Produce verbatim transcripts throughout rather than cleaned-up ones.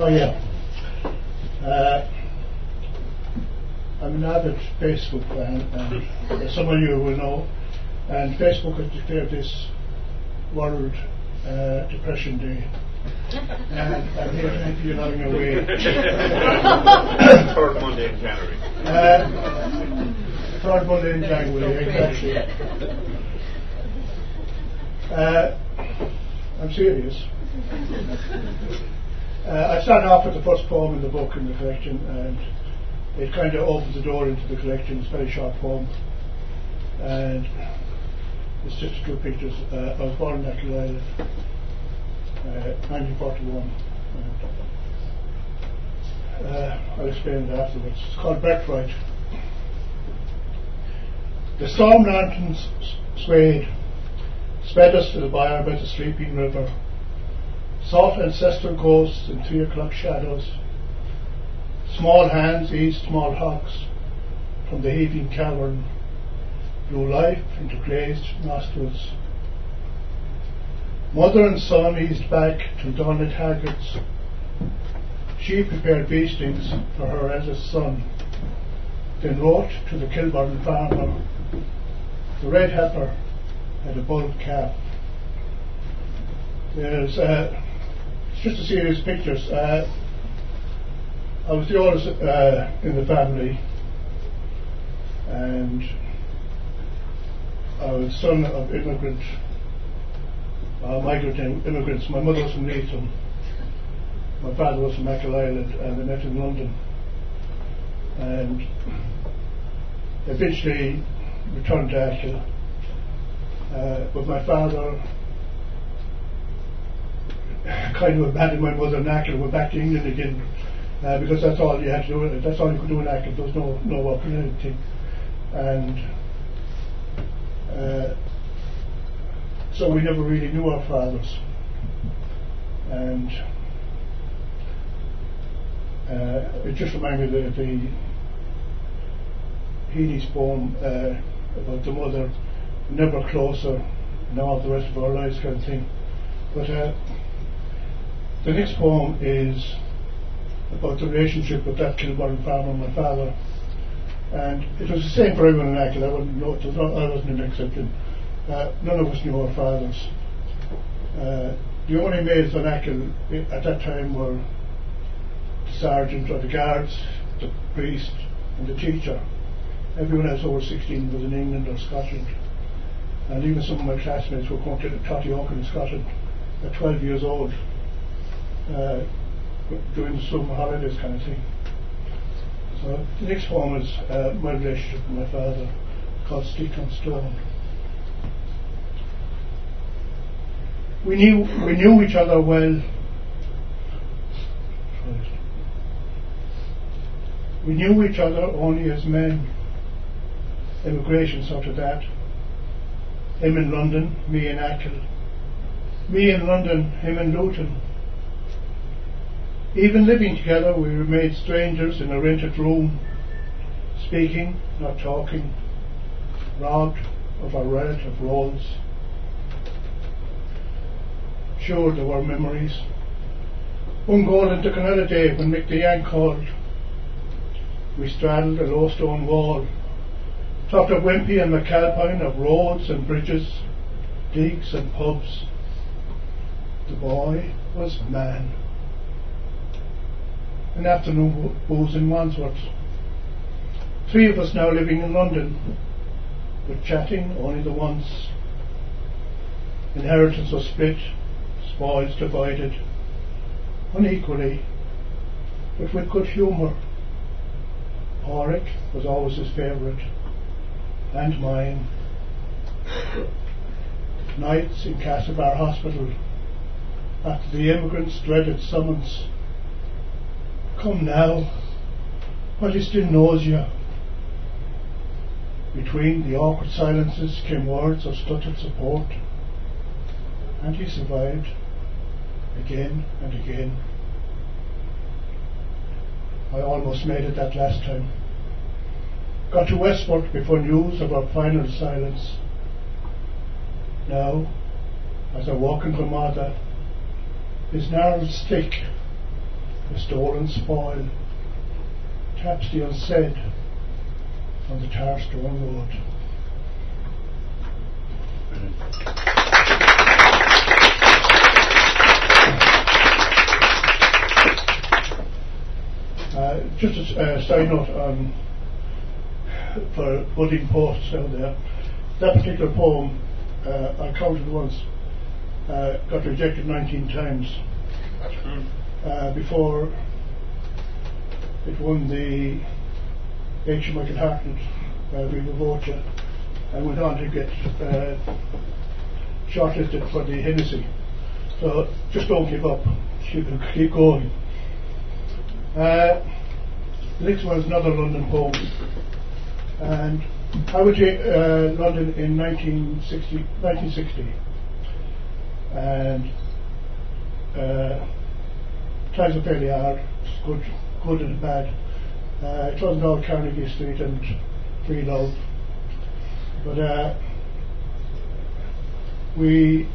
Oh yeah. Uh, I'm an avid Facebook fan, and as some of you will know, and Facebook has declared this World uh, Depression Day. And I'm here to help you along your way. Third Monday in January. Uh, third Monday in January, exactly. Uh, I'm serious. Uh, I started off with the first poem in the book in the collection, and it kind of opens the door into the collection. It's a very short poem, and it's just two pictures. Uh, I was born in Achill Island, uh, nineteen forty-one. And, uh, I'll explain it afterwards. It's called Birthright. The storm lanterns swayed, sped us to the byre by the sleeping river. Soft ancestral ghosts in three o'clock shadows. Small hands eased small hawks from the heaving cavern, blew life into glazed nostrils. Mother and son eased back to dawn at Haggards. She prepared feastings for her eldest son, then wrote to the Kilburn farmer. The red heifer had a bull calf. There's uh, it's just a series of pictures. Uh, I was the oldest uh, in the family, and I was son of immigrant, uh, migrant immigrants. My mother was from Leitrim, my father was from Achill Island, and they met in London, and eventually returned to Achill. Uh, but my father kind of abandoned my mother in Achill and went back to England again, uh, because that's all you had to do. That's all you could do in Achill. There was no no opportunity, and uh, so we never really knew our fathers. And uh, it just reminded me of the, the Healy's poem uh, about the mother, never closer, and all the rest of our lives, kind of thing. But uh, the next poem is about the relationship with that Kilburn farmer, my father, and it was the same for everyone in Achill. I wouldn't know, I wasn't an exception. Uh, none of us knew our fathers. Uh, the only males in Achill at that time were the sergeant or the guards, the priest, and the teacher. Everyone else over sixteen was in England or Scotland, and even some of my classmates were going to Totty Oaken in Scotland at twelve years old, uh, during the summer holidays kind of thing. So the next poem is uh, my relationship with my father, called Stick on Stone. We knew we knew each other well. We knew each other only as men. Immigration sort of that. Him in London, me in Achill. Me in London, him in Luton. Even living together, we remained strangers in a rented room, speaking, not talking, robbed of our relative roles. Sure, there were memories. One golden took another day when Mick the Yank called. We straddled a low stone wall, talked of Wimpy and McAlpine, of roads and bridges, digs and pubs. The boy was man. An afternoon booze in Wandsworth. Three of us now living in London, but chatting only the once. Inheritance was split, spoils divided, unequally, but with good humour. Auric was always his favourite, and mine. Nights in Castlebar Hospital, after the immigrants' dreaded summons. Come now, while he still knows you. Between the awkward silences came words of stuttered support, and he survived, again and again. I almost made it that last time. Got to Westport before news of our final silence. Now, as I walk in Glamada, his gnarled stick the stolen spoil taps the unsaid on the tar stone road. Uh, just a uh, side note um, for budding poets out there, that particular poem, uh, I counted once, uh, got rejected nineteen times uh, before it won the H. Michael Hartnett uh, Viva Voce and went on to get uh, shortlisted for the Hennessy. So just don't give up, you can keep going. Uh, the next one is another London poem, and I was in uh, London in nineteen sixty, and uh, times are fairly hard, it's good, good and bad. Uh, it wasn't all Carnegie Street and free love, but uh, we,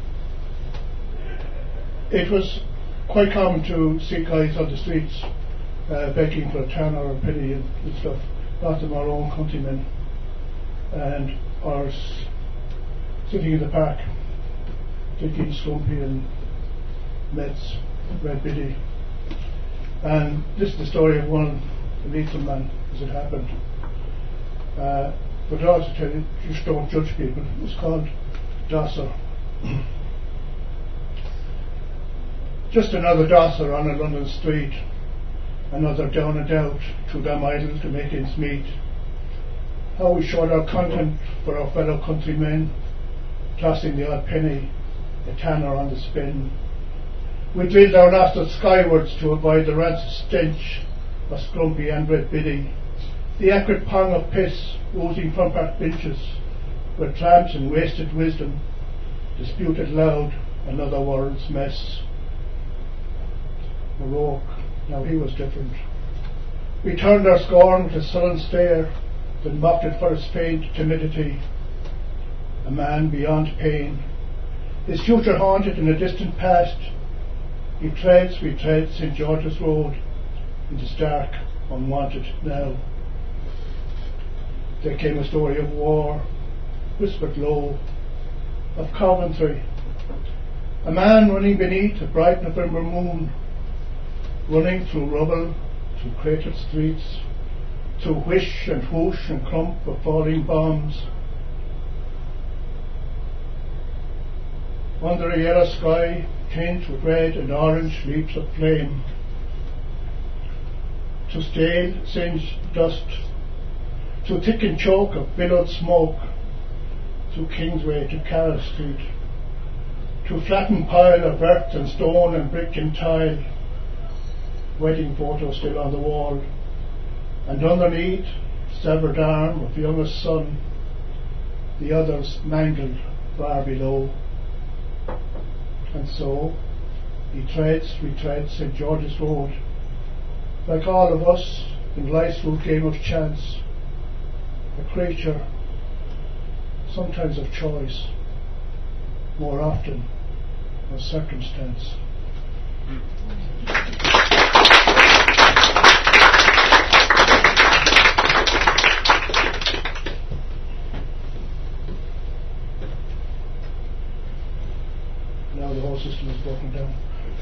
it was quite common to see guys on the streets uh, begging for a ten or a penny and, and stuff, lots of our own countrymen, and or s- sitting in the park drinking Scrumpy and Mets, Red Biddy. And this is the story of one Leeton man as it happened. Uh, but I also tell you, just don't judge people. It was called Dosser. Just another Dosser on a London street, another down and out, to them idle to make ends meet. How we showed our content for our fellow countrymen, tossing the odd penny, a tanner on the spin. We drilled our nostrils skywards to avoid the rancid stench of Scrumpy and Red Biddy, the acrid pong of piss oozing from back benches, where tramps in wasted wisdom disputed loud another world's mess. O'Rourke, now he was different. We turned our scorn with a sullen stare, then mocked it for his faint timidity. A man beyond pain, his future haunted in a distant past. He treads, we tread Saint George's Road, in the stark, unwanted now. There came a story of war, whispered low, of Coventry. A man running beneath a bright November moon, running through rubble, through cratered streets, through whish and whoosh and clump of falling bombs. Under a yellow sky, tinged with red and orange leaps of flame, to stale, singed dust, to thick and choke of billowed smoke, through Kingsway to Carroll Street, to flattened pile of earth and stone and brick and tile, wedding photo still on the wall, and underneath, severed arm of youngest son, the others mangled far below. And so he treads, retreads Saint George's Road, like all of us in life's rude game of chance, a creature sometimes of choice, more often of circumstance. Now the whole system is broken down.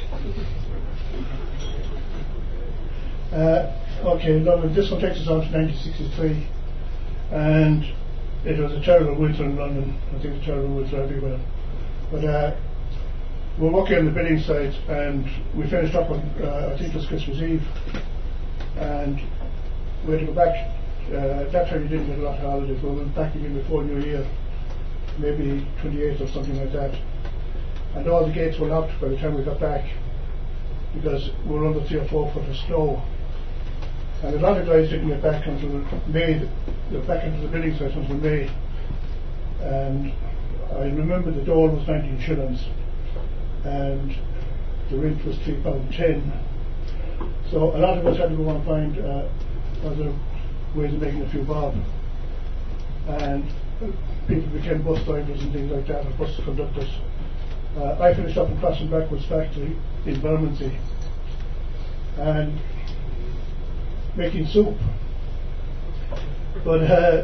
Uh, okay, London, this one takes us on to nineteen sixty-three, and it was a terrible winter in London. I think it's a terrible winter everywhere. But uh, we were working on the building site, and we finished up on, uh, I think it was Christmas Eve, and we had to go back. Uh, at that time you didn't get a lot of holidays, but we went back again before New Year, maybe twenty-eighth or something like that. And all the gates were locked by the time we got back, because we were under three or four foot of snow. And a lot of guys didn't get back until May, they were back into the building site until May. And I remember the dole was nineteen shillings, and the rent was three pound ten. So a lot of us had to go and find uh, other ways of making a few bob. And people became bus drivers and things like that, or bus conductors. Uh, I finished up in Crossing Backwards factory in Bermondsey, and making soup. But uh,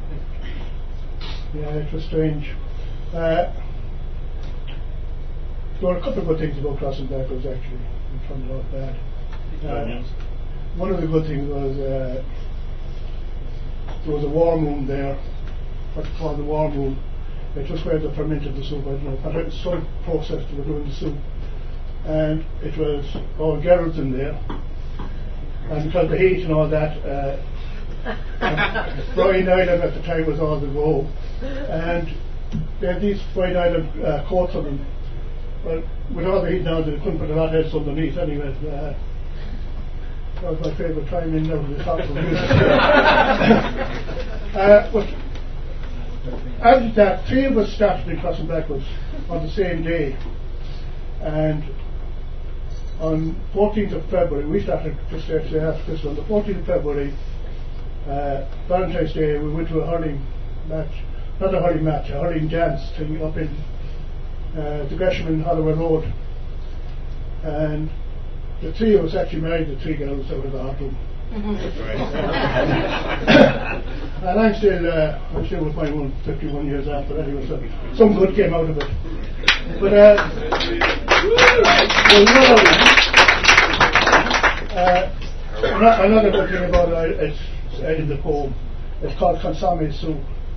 yeah, it was strange. Uh, there were a couple of good things about crossing backwards actually. We found it out bad. Uh, one of the good things was uh, there was a warm room there, what they call the warm room. It was where they fermented the soup. I don't know, but it was some process they were doing the soup. And it was all girls in there. And because of the heat and all that, uh, Brian Island at the time was all the go. And they had these Brian Island uh, coats on them. Well, with all the heat now, they couldn't put a lot else underneath anyway. Uh, that was my favourite time in there with the top of the music. uh, but after that, three of us started in crossing backwards on the same day. And on fourteenth of February, we started just actually after Christmas. On the fourteenth of February, uh, Valentine's Day, we went to a hurling match, not a hurling match, a hurling dance thing up in uh, the Gresham in Holloway Road. And the three of us actually married the three girls out of the hot room. And I'm still, uh, I'm still with my one fifty-one years after anyway, so some good came out of it. But uh, uh, another good thing about it, it's said in the poem, it's called Consomme Soup.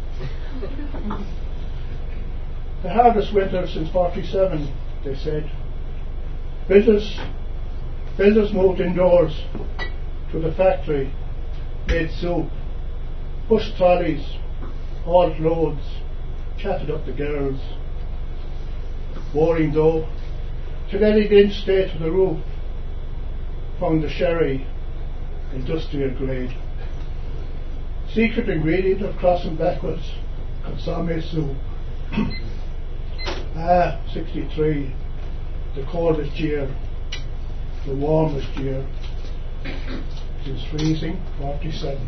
The hardest winter since forty-seven, they said. Builders, builders moved indoors to the factory, made soup, pushed trolleys, hauled loads, chatted up the girls. Boring though, Today didn't stay to the roof, found the sherry, industrial grade. Secret ingredient of crossing backwards, consomme soup. Ah, sixty-three, the coldest year, the warmest year. It is freezing, forty-seven.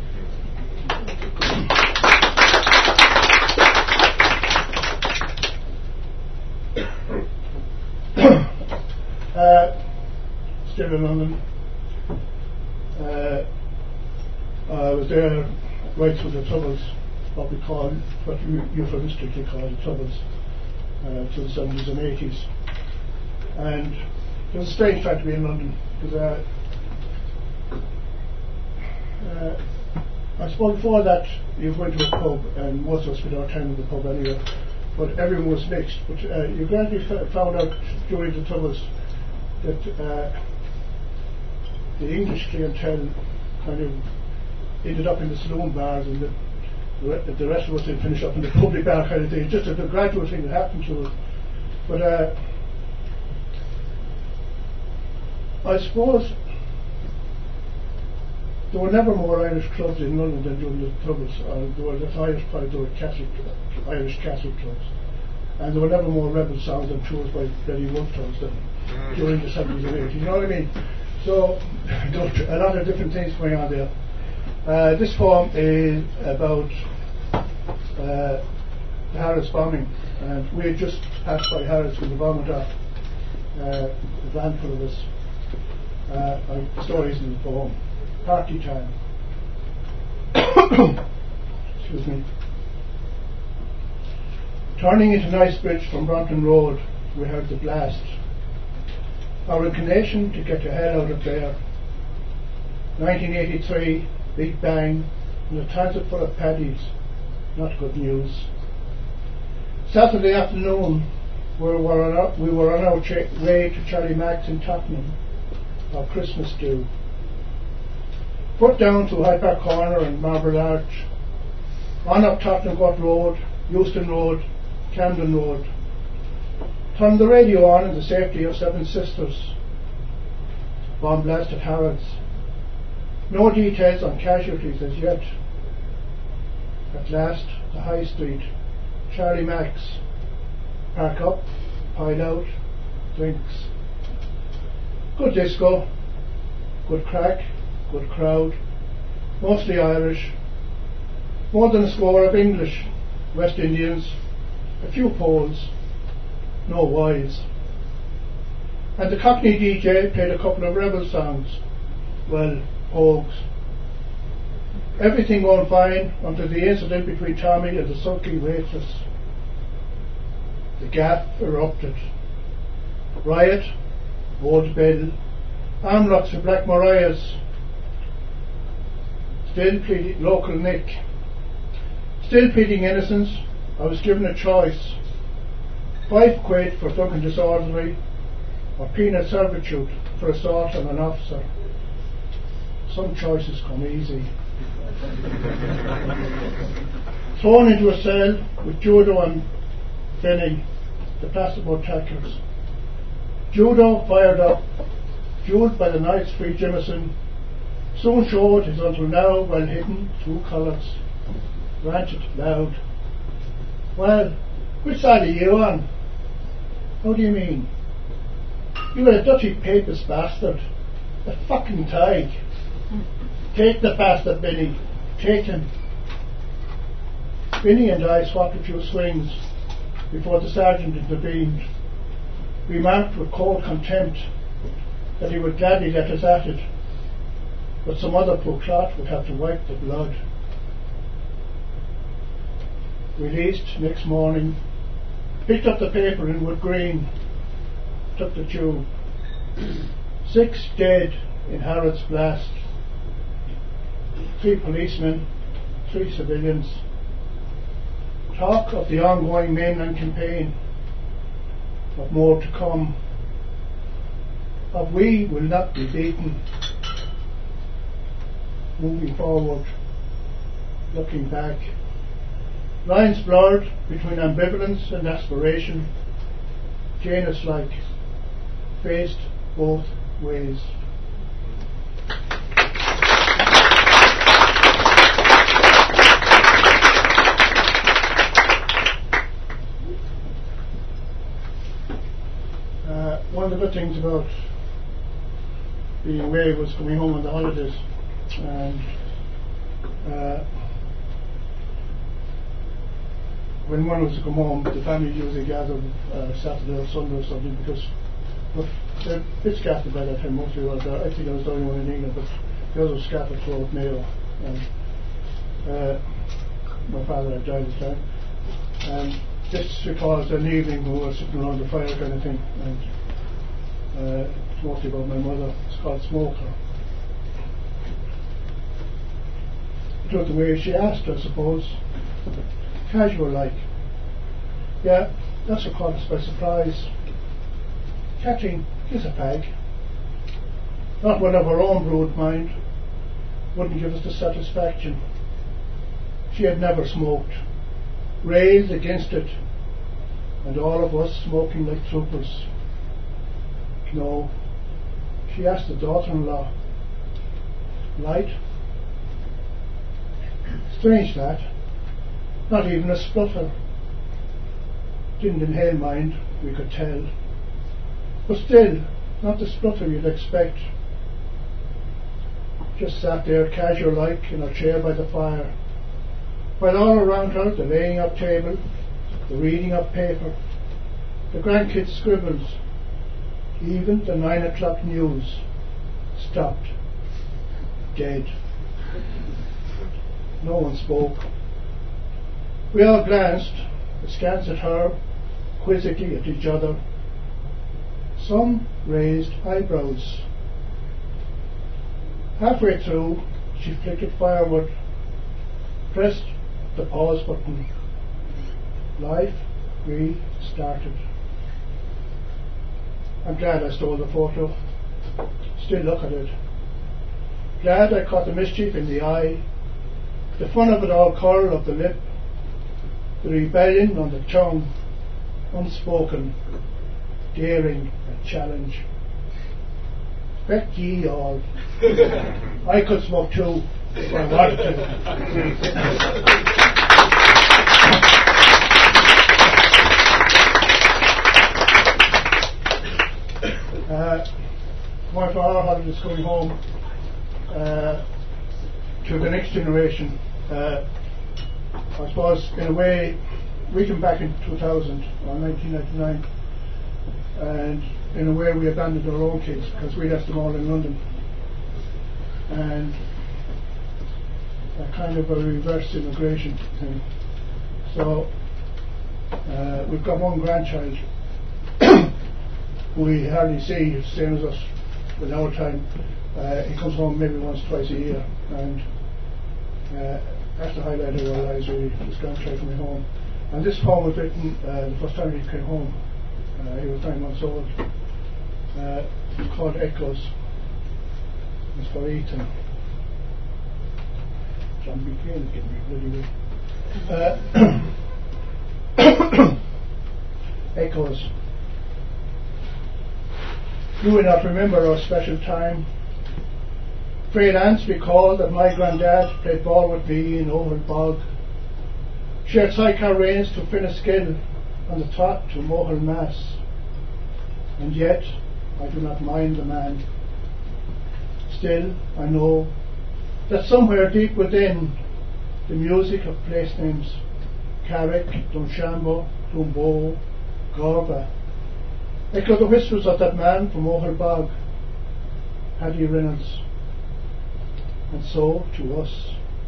uh, still in London. Uh, I was there right through the Troubles, what we call, what you euphemistically call the Troubles, uh, to the seventies and eighties. And it was a strange time to be in London, because uh, uh, I suppose before that you went to a pub, and most of us spent our time in the pub anyway, but everyone was mixed. But uh, you gradually f- found out during the Troubles that uh, the English clientele kind of ended up in the saloon bars, and the, the, the rest of us did finish up in the public bar kind of thing. Just a, a gradual thing that happened to us. But uh, I suppose there were never more Irish clubs in London than during the Troubles. Uh, there were the highest probably there were Catholic, uh, Irish Catholic clubs, and there were never more rebel songs and tours by Freddie Wolfhouse than during the seventies and eighties. You know what I mean? So there were a lot of different things going on there. Uh, this poem is about uh, the Harrods bombing, and we had just passed by Harrods with the bomb went off. Uh, a van full of us. Uh, the stories in the poem. Party time. Excuse me. Turning into Knightsbridge from Brompton Road, we heard the blast. Our inclination to get the hell out of there. nineteen eighty-three, Big Bang, and a transit full of paddies. Not good news. Saturday afternoon, we were on our, we were on our cha- way to Charlie Mack's in Tottenham. Our Christmas due. Put down to Hyde Park Corner and Marble Arch. On up Tottenham Court Road, Euston Road, Camden Road. Turn the radio on in the safety of Seven Sisters. Bomb blast at Harrods. No details on casualties as yet. At last, the High Street. Charlie Mack's. Park up, pile out, drinks. Good disco, good crack, good crowd, mostly Irish, more than a score of English, West Indians, a few Poles, no wives. And the Cockney D J played a couple of rebel songs. Well, Pogues. Everything going fine until the incident between Tommy and the sulky waitress. The gaff erupted. Riot, Old Bill, Amlocks and Black Mariahs. Still pleading, local Nick. Still pleading innocence, I was given a choice. Five quid for drunken disorderly, or penal servitude for assault on an officer. Some choices come easy. Thrown into a cell with Judo and Benny, the plasterboard tacklers. Judo fired up, fueled by the night's free Jimison, soon showed his until now well hidden true colours, ranted loud. Well, which side are you on? How do you mean? You are a dirty papist bastard. A fucking tyke. Take the bastard, Benny. Take him. Benny and I swapped a few swings before the sergeant intervened. Remarked with cold contempt that he would gladly let us at it, but some other poor clot would have to wipe the blood. Released next morning, picked up the paper in Wood Green, took the tube. Six dead in Harrods blast. Three policemen, three civilians. Talk of the ongoing mainland campaign, but more to come. Of we will not be beaten. Moving forward, looking back. Lines blurred between ambivalence and aspiration. Janus-like, faced both ways. Uh, one of the good things about being away was coming home on the holidays, and uh, when one was to come home, the family usually gathered uh, Saturday or Sunday or something, because look, they're a bit scattered by that time. Mostly was uh, I think I was the only one in England, but the others were scattered throughout Mayo. And uh, my father had died at the time. And this recalls an evening we were sitting around the fire kind of thing, and uh, it's mostly about my mother. It's called Smoker. It was the way she asked, I suppose. Casual like. Yeah, that's what caught us by surprise. Catching is a peg. Not one of her own brood mind. Wouldn't give us the satisfaction. She had never smoked. Raised against it, and all of us smoking like troopers. No, she asked the daughter-in-law. Light? Strange that. Not even a spluffer. Didn't inhale, mind, we could tell. But still, not the spluffer you'd expect. Just sat there casual-like in her chair by the fire, while all around her the laying up table, the reading up paper, the grandkids' scribbles, even the nine o'clock news stopped, dead. No one spoke. We all glanced, askance at her, quizzically at each other. Some raised eyebrows. Halfway through, she flickered firewood, pressed the pause button. Life restarted. I'm glad I stole the photo. Still look at it. Glad I caught the mischief in the eye, the fun of it all curl of the lip, the rebellion on the tongue, unspoken, daring a challenge. Respect ye all. I could smoke too if I wanted to. Uh, one for our holidays going home uh, to the next generation. Uh, I suppose in a way we came back in two thousand or nineteen ninety-nine, and in a way we abandoned our own kids because we left them all in London. And a kind of a reverse immigration thing. So uh, we've got one grandchild who we hardly see, the same as us in our time. Uh, he comes home maybe once, twice a year, and uh, that's the highlight of our lives, really, this grandchild coming home. And this poem was written uh, the first time he came home. Uh, he was nine months old. Uh, it's called Echoes. It's for Ethan. John Buchanan is getting me bloody way. Uh, Echoes. You will not remember our special time. Frail aunts recall that my granddad played ball with me in Oval Bog, shared sidecar reins to Finneskill on the top to Mohel Mass. And yet I do not mind the man. Still I know that somewhere deep within the music of place names, Carrick, Dunshambo, Clonbo, Gorba, echo the whispers of that man from Mohel Bog, Paddy Reynolds. And so to us.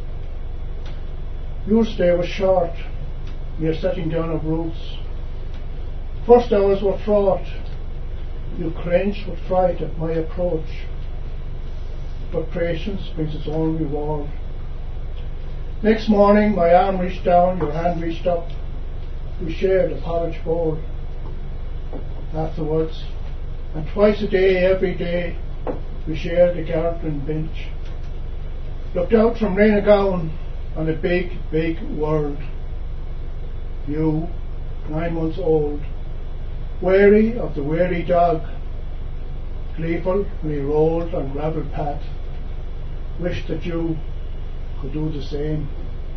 Your stay was short, mere setting down of roots. First hours were fraught. You cringed with fright at my approach. But patience brings its own reward. Next morning my arm reached down, your hand reached up. We shared a porridge bowl. Afterwards, and twice a day, every day, we shared a garden bench. Looked out from Rainagown on a big, big world. You, nine months old, wary of the wary dog, gleeful when he rolled on gravel path, wished that you could do the same.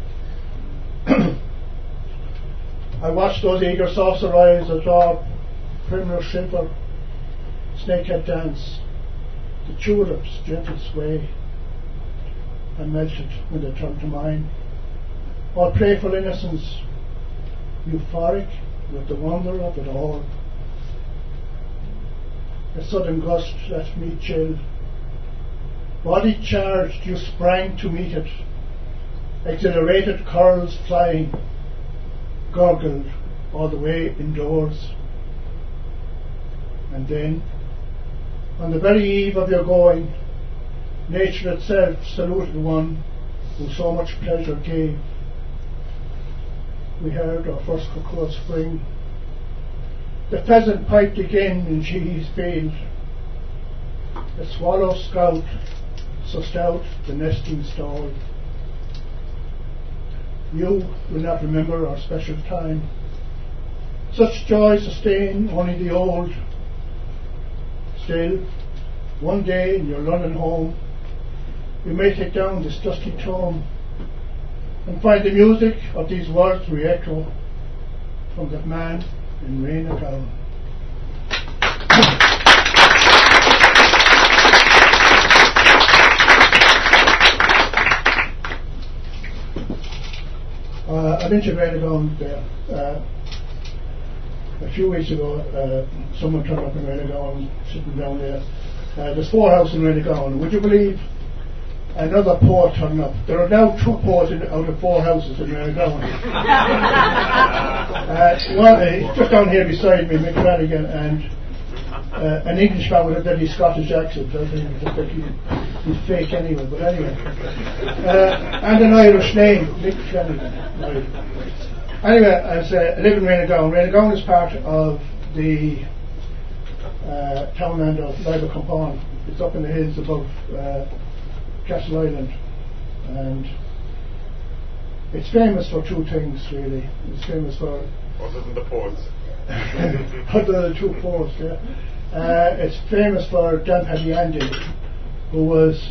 I watched those eager saucer eyes that draw primrose shiver, snakehead dance, the tulips gentle sway, and melted when they turned to mine. All playful innocence, euphoric with the wonder of it all. A sudden gust left me chill. Body charged, you sprang to meet it. Exhilarated curls flying, gurgled all the way indoors. And then, on the very eve of your going, nature itself saluted one who so much pleasure gave. We heard our first cocoa spring. The pheasant piped again in Sheehy's field. The swallow scout sussed out the nesting stall. You will not remember our special time. Such joy sustain only the old. Still, one day in your London home, you may take down this dusty tome and find the music of these words re-echo from that man in Rainagown. uh, I've been to Rainagown there. Uh, a few weeks ago, uh, someone turned up in Rainagown, sitting down there. Uh, there's four houses in Rainagown. Would you believe another poet turned up? There are now two poets in, out of four houses in Rainagown. uh, well, uh, just down here beside me, Mick Flanagan, and uh, an Englishman with a very Scottish accent. I think just like he, he's fake anyway, but anyway. Uh, and an Irish name, Mick Flanagan. Anyway, as uh, I live in Rainagown. Rainagown is part of the uh, townland of Livercombe. It's up in the hills above uh, Castle Island, and it's famous for two things, really. It's famous for other than the poets. other than the two poets, yeah. Uh, it's famous for Dan Paddy Andy, who was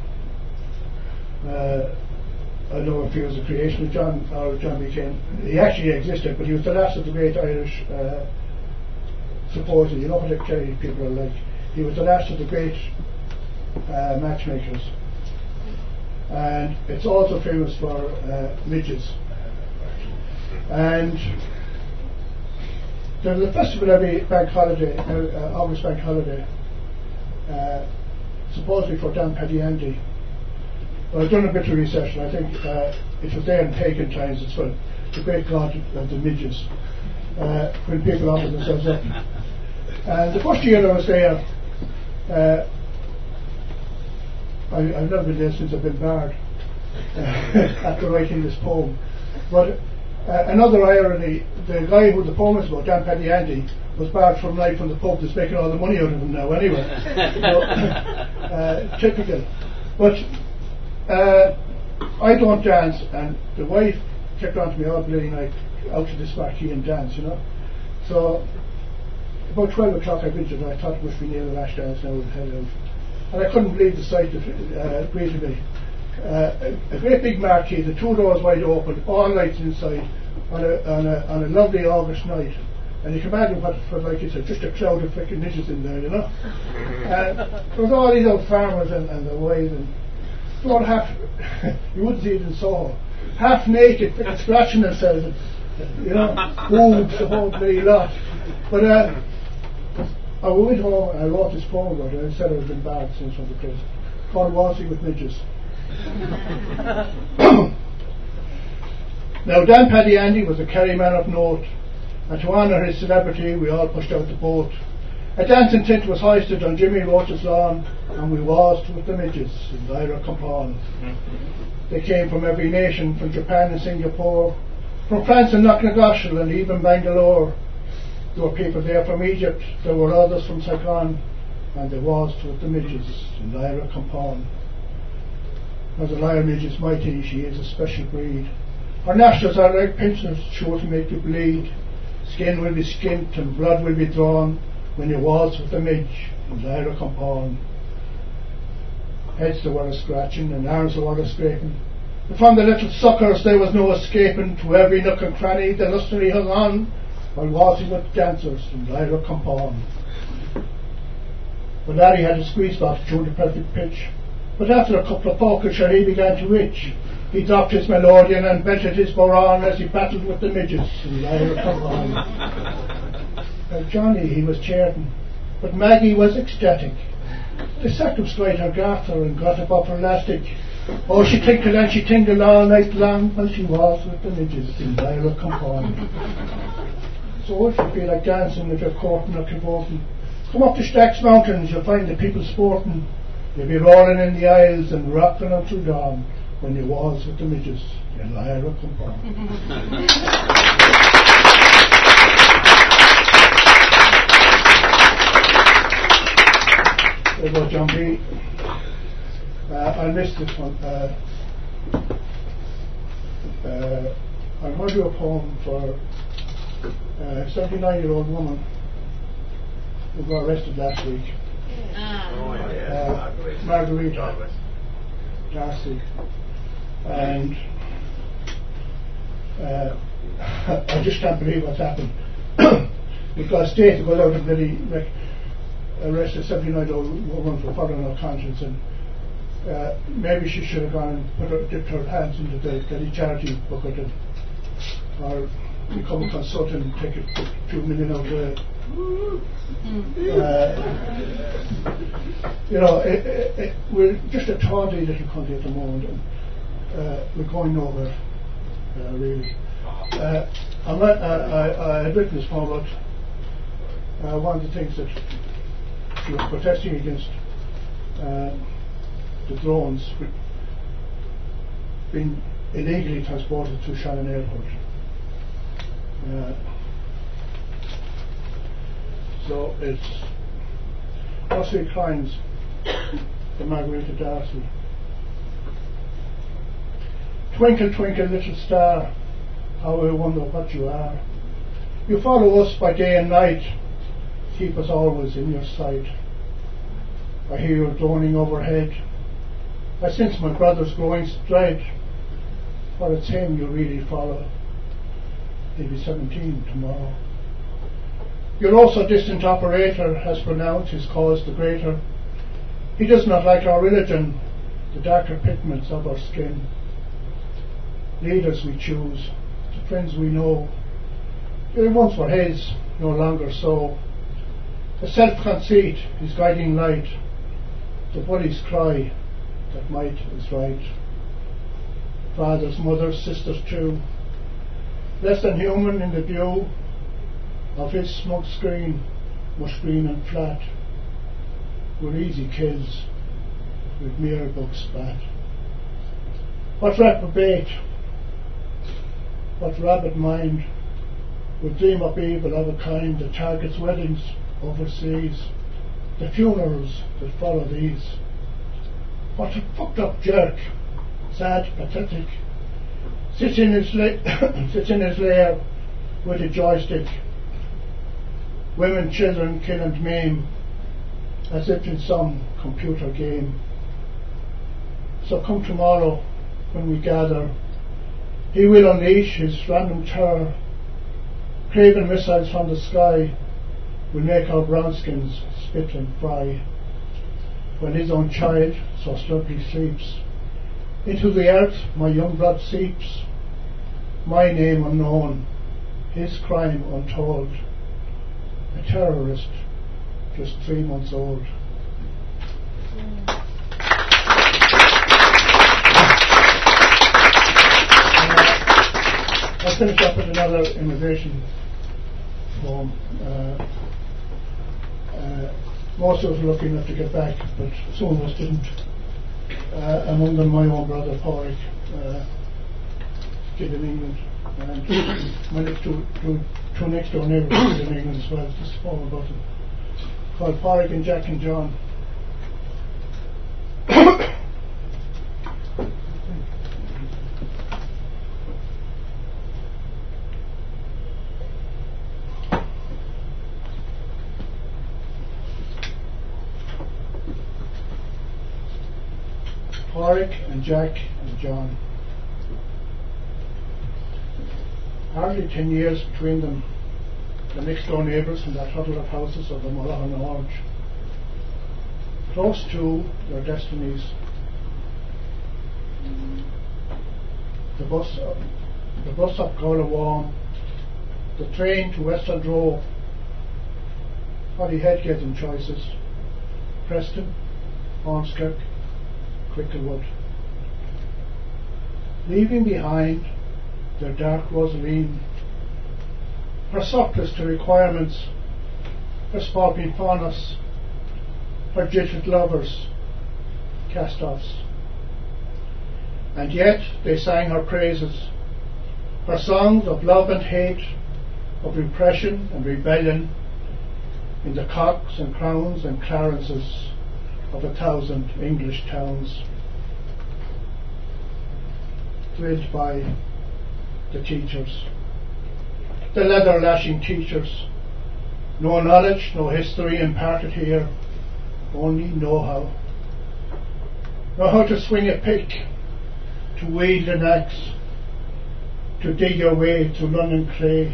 uh, I don't know if he was a creation of John or John Buchanan. He actually existed, but he was the last of the great Irish uh, supporters. You know what the Kerry people are like. He was the last of the great uh, matchmakers. And it's also famous for uh, midgets. And There's a festival every bank holiday, uh, uh, August bank holiday, uh, supposedly for Dan Paddy Andy. Well, I've done a bit of research, and I think uh, it was there in pagan times as well. The great god of the midges, uh, when people offered themselves up. And the first year I was there, uh, I, I've never been there since I've been barred uh, after writing this poem. But uh, another irony, the guy who the poem was about, Dan Paddy Andy, was barred from life from the Pope that's making all the money out of him now anyway. So, uh, typical. But uh, I don't dance, and the wife kept on to me all bloody night out to this marquee and dance, you know. So about twelve o'clock I visited, and I thought it must be near the last dance now, and head out. And I couldn't believe the sight that uh, greeted me. Uh, a, a great big marquee, the two doors wide open, all lights inside, on a, on a, on a lovely August night. And you can imagine what it was like. It's just a cloud of freaking midgets in there, you know. And there was all these old farmers and, and their wives, and all half, you wouldn't see it in Soho, half naked, freaking scratching themselves, and, you know, boobs, the whole bloody lot. But uh, I went home and I wrote this poem about it, and I said I was in bad since from the place, called Waltzing with Midges. Now, Dan Paddy Andy was a Kerry man of note, and to honour his celebrity we all pushed out the boat. A dancing tent was hoisted on Jimmy Roach's lawn, and we waltzed with the midges in Lyra Compon. They came from every nation, from Japan and Singapore, from France and Knocknagoshel and even Bangalore. There were people there from Egypt, there were others from Saigon, and they waltzed with the midges in Lyra Compon. Now the lyre midge is mighty, she is a special breed. Her nostrils are like pincers, sure to make you bleed. Skin will be skint and blood will be drawn when you waltz with the midge in Lyra Compon. Heads there were a scratching and arms there were a scraping, but from the little suckers there was no escaping. To every nook and cranny they lustily hung on, while waltzing with dancers in Lyra Compon. But Larry had a squeeze box through the perfect pitch, but after a couple of pokers sure he began to itch. He dropped his melodeon and belted his boron as he battled with the midgets in Lyra Compon. Now Johnny, he was charting, but Maggie was ecstatic. They circumscribed her garter and got up off her elastic. Oh, she tinkled and she tingled all night long while she was with the midgets in Lyra Compon. So if you feel like dancing, if you're courting or cavorting, come up to Stack's Mountains, you'll find the people sporting. You'll be rolling in the aisles and rocking until dawn when you waltz with the midgets in Lyra Compon. There goes John B. Uh, I missed this one. Uh, uh, I'm going to do a poem for a seventy-nine-year-old woman who got arrested last week. Oh, yeah. Uh, Marguerite Darcy. And uh, I just can't believe what's happened. Because state goes out and really rec- arrest a seventy-nine-year-old woman for following her conscience, and uh, maybe she should have gone and put her, dipped her hands into the Delhi charity bucket, and, or become a consultant and take it two million out of the uh, you know, it, it, it, we're just a tawdry little country at the moment, and uh, we're going nowhere, uh, really. Uh, I'm not, uh, I, I had written this poem about uh, one of the things that she was protesting against, uh, the drones being illegally transported to Shannon Airport. Uh, so it's Ossie Crimes for Margarita Darcy. Twinkle, twinkle, little star, how I wonder what you are. You follow us by day and night, keep us always in your sight. I hear your droning overhead. I sense my brother's growing dread, for it's him you really follow. He'll be seventeen tomorrow. Your also distant operator has pronounced his cause the greater. He does not like our religion, the darker pigments of our skin. Leaders we choose, the friends we know, They once were his, no longer so. The self-conceit, his guiding light, the bully's cry that might is right. Fathers, mothers, sisters too, less than human in the view of his smoke screen, mush green and flat, were easy kills with mere book spat. What reprobate, what rabid mind would dream up evil of a kind that targets weddings overseas, the funerals that follow these? What a fucked up jerk, sad, pathetic, sits in his la- sits in his lair with a joystick. Women, children kill and maim, as if in some computer game. So come tomorrow when we gather, he will unleash his random terror. Craven missiles from the sky will make our brownskins spit and fry. When his own child so snugly sleeps, into the earth my young blood seeps, my name unknown, his crime untold, a terrorist just three months old. I'll finish up with another immigration poem. Uh, uh, most of us were lucky enough to get back, but some of us didn't. Uh, among them my own brother Porrick, uh, kid in England, and my next two, two, two next door neighbours in England as well. Just a poem about them, called Porrick and Jack and John. Porrick and Jack and John. Hardly ten years between them, the next door neighbours in that huddle of houses of the Mulholland Orge. Close to their destinies. The bus, uh, the bus up Gawlawarm, the train to Western Drove. Paddy Head gave them choices: Preston, Ormskirk, Cricklewood. Leaving behind their dark Rosaline, her surplus to requirements, her spalping faunus, her jilted lovers, cast-offs. And yet they sang her praises, her songs of love and hate, of repression and rebellion, in the cocks and crowns and clarences of a thousand English towns. Thrilled by the teachers, the leather lashing teachers. No knowledge, no history imparted here, only know-how. Know how to swing a pick, to wield an axe, to dig your way through London clay.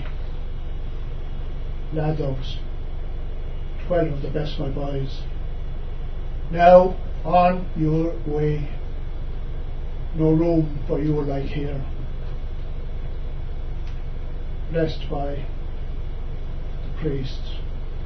Laddogs, twelve of the best my boys. Now on your way, no room for you like here. Blessed by the priests,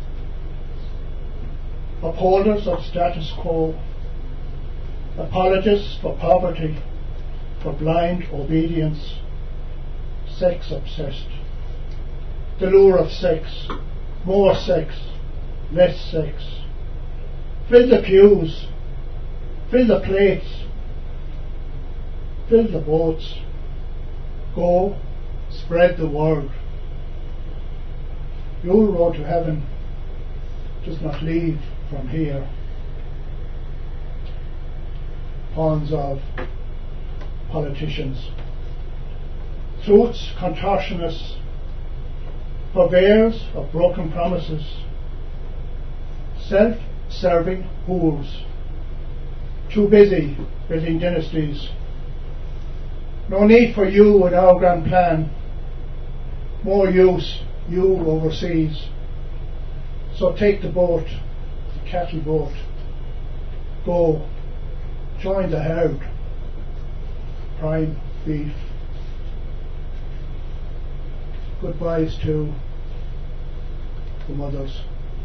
upholders of status quo, apologists for poverty, for blind obedience, sex obsessed, the lure of sex, more sex, less sex. Fill the pews, fill the plates, fill the boats, go spread the word. Your road to heaven does not lead from here. Pawns of politicians, truth's contortionists, purveyors of broken promises, self-serving whores, too busy building dynasties. No need for you in our grand plan, more use you overseas. So take the boat, the cattle boat, go join the herd, prime beef. goodbyes to the mothers.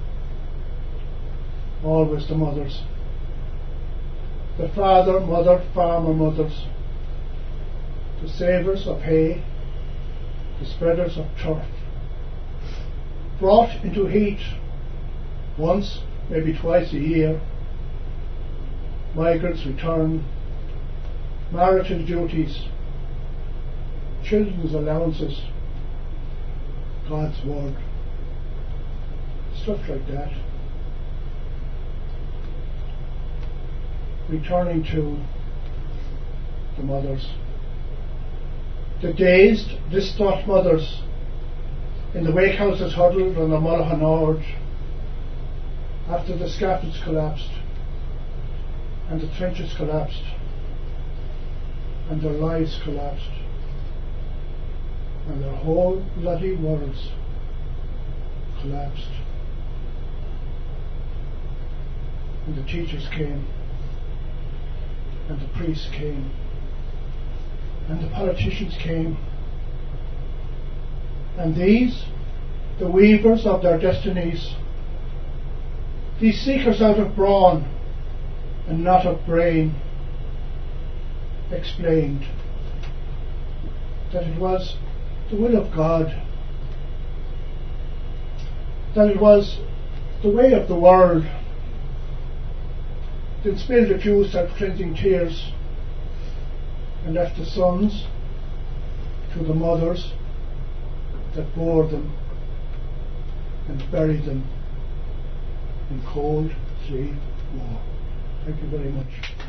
Always the mothers. The father, mother, farmer mothers. The savers of hay, the spreaders of turf. Brought into heat once, maybe twice a year. Migrants return, marital duties, children's allowances, God's word, stuff like that. Returning to the mothers. The dazed, distraught mothers in the wake houses huddled on the Mulligan Ord after the scaffolds collapsed and the trenches collapsed and their lives collapsed and their whole bloody worlds collapsed. And the teachers came and the priests came and the politicians came, and these, the weavers of their destinies, these seekers out of brawn and not of brain, explained that it was the will of God, that it was the way of the world, then spilled a few self-cleansing tears and left the sons to the mothers that bore them and buried them in cold sea war. Thank you very much.